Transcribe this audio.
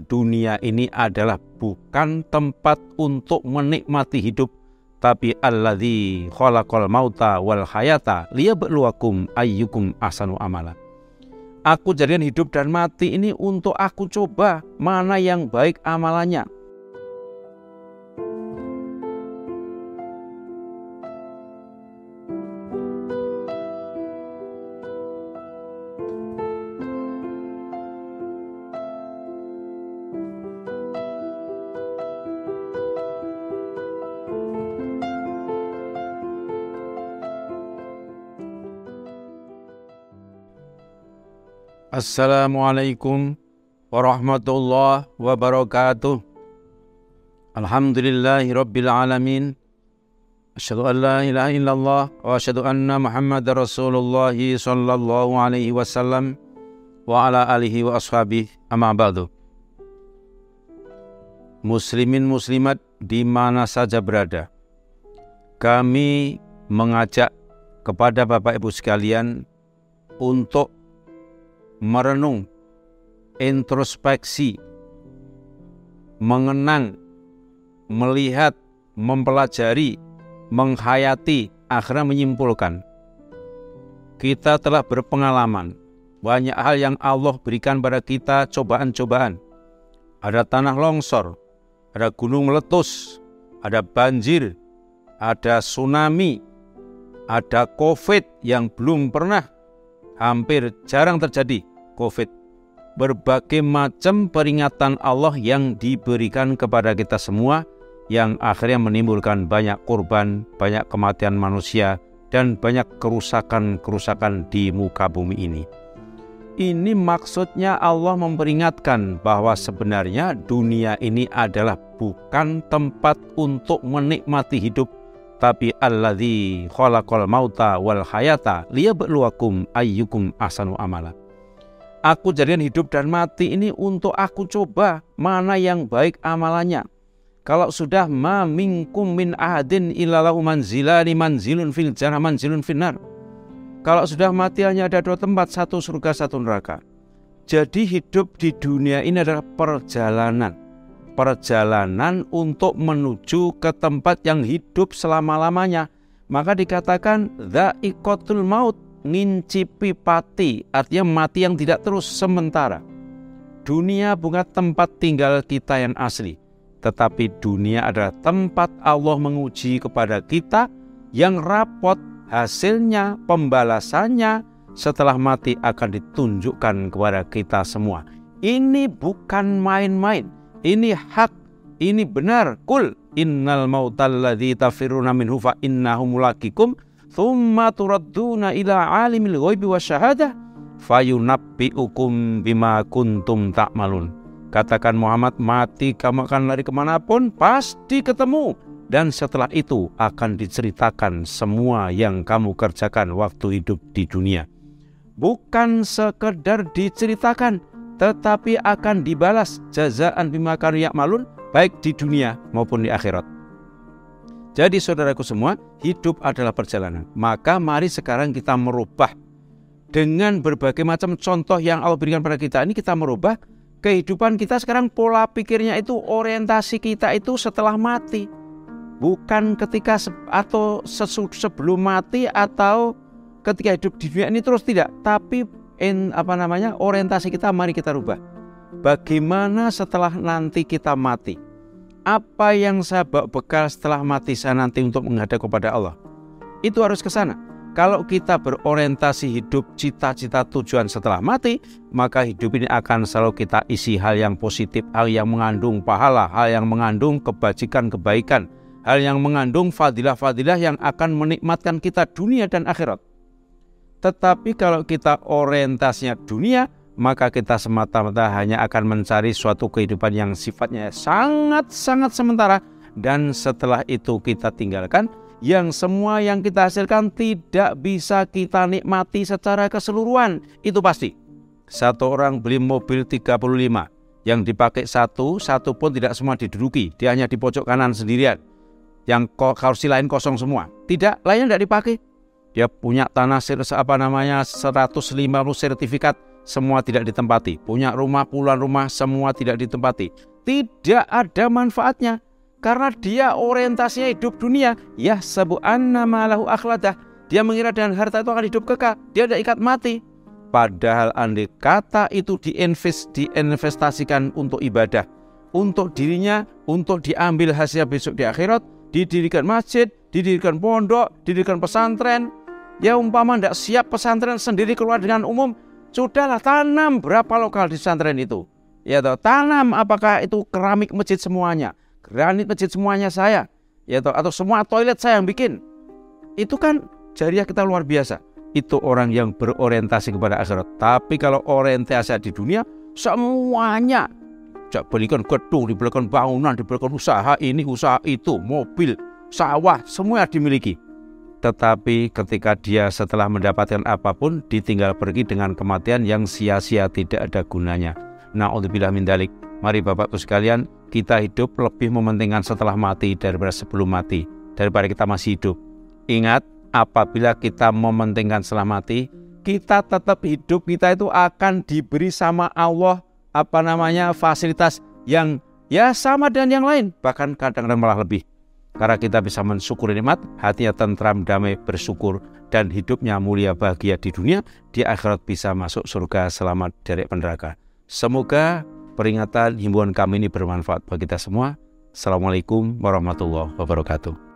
dunia ini adalah bukan tempat untuk menikmati hidup, tapi alladzi khalaqal mauta wal hayata liyabluwakum ayyukum ahsanu amala. Aku jadikan hidup dan mati ini untuk aku coba mana yang baik amalannya. Assalamualaikum warahmatullahi wabarakatuh. Alhamdulillahi rabbil alamin. Asyhadu an la ilaha illallah wa asyhadu anna Muhammadar Rasulullah sallallahu alaihi wasallam wa ala alihi wa ashabihi, amma ba'du. Muslimin muslimat di mana saja berada, kami mengajak kepada Bapak Ibu sekalian untuk merenung, introspeksi, mengenang, melihat, mempelajari, menghayati, akhirnya menyimpulkan. Kita telah berpengalaman, banyak hal yang Allah berikan pada kita, cobaan-cobaan. Ada tanah longsor, ada gunung meletus, ada banjir, ada tsunami, ada COVID yang belum pernah, hampir jarang terjadi COVID. Berbagai macam peringatan Allah yang diberikan kepada kita semua, yang akhirnya menimbulkan banyak korban, banyak kematian manusia, dan banyak kerusakan-kerusakan di muka bumi ini. Ini maksudnya Allah memperingatkan bahwa sebenarnya dunia ini adalah bukan tempat untuk menikmati hidup, tapi alladzi khalaqal mauta wal hayata liyabluwakum ayyukum ahsanu amala. Aku jadikan hidup dan mati ini untuk aku coba mana yang baik amalannya. Kalau sudah ma minkum min ahadin illallahu manzilani manzilun fil jannah manzilun finnar. Kalau sudah mati hanya ada dua tempat, satu surga, satu neraka. Jadi hidup di dunia ini adalah perjalanan. Perjalanan untuk menuju ke tempat yang hidup selama-lamanya. Maka dikatakan dha'iqatul maut, ngincipi pati, artinya mati yang tidak terus sementara. Dunia bukan tempat tinggal kita yang asli, tetapi dunia adalah tempat Allah menguji kepada kita yang rapot, hasilnya, pembalasannya setelah mati akan ditunjukkan kepada kita semua. Ini bukan main-main, ini hak, ini benar. Qul innal mautal ladzi tafiruna minhu fa innahu mulaqikum thumma turadduna ila alimil ghaibi wasyahadah fayunabbiukum bima kuntum ta'malun. Katakan Muhammad, mati kamu akan lari kemanapun, pasti ketemu. Dan setelah itu akan diceritakan semua yang kamu kerjakan waktu hidup di dunia. Bukan sekedar diceritakan, tetapi akan dibalas jazaan bima kanu ya'malun, baik di dunia maupun di akhirat. Jadi saudaraku semua, hidup adalah perjalanan. Maka mari sekarang kita merubah. Dengan berbagai macam contoh yang Allah berikan pada kita ini, kita merubah kehidupan kita sekarang. Pola pikirnya itu, orientasi kita itu setelah mati. Bukan ketika atau sebelum mati atau ketika hidup di dunia ini terus, tidak. Tapi orientasi kita mari kita rubah. Bagaimana setelah nanti kita mati? Apa yang saya bawa bekal setelah mati saya nanti untuk menghadap kepada Allah? Itu harus ke sana. Kalau kita berorientasi hidup cita-cita tujuan setelah mati, maka hidup ini akan selalu kita isi hal yang positif, hal yang mengandung pahala, hal yang mengandung kebajikan-kebaikan, hal yang mengandung fadilah-fadilah yang akan menikmatkan kita dunia dan akhirat. Tetapi kalau kita orientasinya dunia, maka kita semata-mata hanya akan mencari suatu kehidupan yang sifatnya sangat-sangat sementara. Dan setelah itu kita tinggalkan, yang semua yang kita hasilkan tidak bisa kita nikmati secara keseluruhan. Itu pasti. Satu orang beli mobil 35, yang dipakai satu pun tidak semua diduduki. Dia hanya di pojok kanan sendirian. Yang kursi lain kosong semua. Tidak, lainnya tidak dipakai. Dia punya tanah 150 sertifikat semua tidak ditempati. Punya rumah, puluhan rumah, semua tidak ditempati. Tidak ada manfaatnya. Karena dia orientasinya hidup dunia. Yahsabu anna malahu akhladah. Dia mengira dengan harta itu akan hidup kekal. Dia tidak ikat mati. Padahal andai kata itu diinvestasikan untuk ibadah, untuk dirinya, untuk diambil hasil besok di akhirat, didirikan masjid, didirikan pondok, didirikan pesantren. Ya umpama tidak siap pesantren sendiri keluar dengan umum, sudahlah tanam berapa lokal di pesantren itu. Ya toh, tanam apakah itu keramik masjid semuanya, granit masjid semuanya saya, ya toh, atau semua toilet saya yang bikin. Itu kan jariah kita luar biasa. Itu orang yang berorientasi kepada akhirat. Tapi kalau orientasi di dunia, semuanya dibelikan gedung, dibelikan bangunan, dibelikan usaha ini, usaha itu, mobil, sawah, semua dimiliki. Tetapi ketika dia setelah mendapatkan apapun, ditinggal pergi dengan kematian yang sia-sia, tidak ada gunanya. Na'udzubillah min dzalik. Mari Bapak-Ibu sekalian, kita hidup lebih mementingkan setelah mati daripada sebelum mati, daripada kita masih hidup. Ingat, apabila kita mementingkan setelah mati, kita tetap hidup, kita itu akan diberi sama Allah fasilitas yang ya sama dengan yang lain, bahkan kadang-kadang malah lebih. Karena kita bisa mensyukuri nikmat, hatinya tentram, damai, bersyukur, dan hidupnya mulia bahagia di dunia, di akhirat bisa masuk surga selamat dari neraka. Semoga peringatan himbauan kami ini bermanfaat bagi kita semua. Assalamualaikum warahmatullahi wabarakatuh.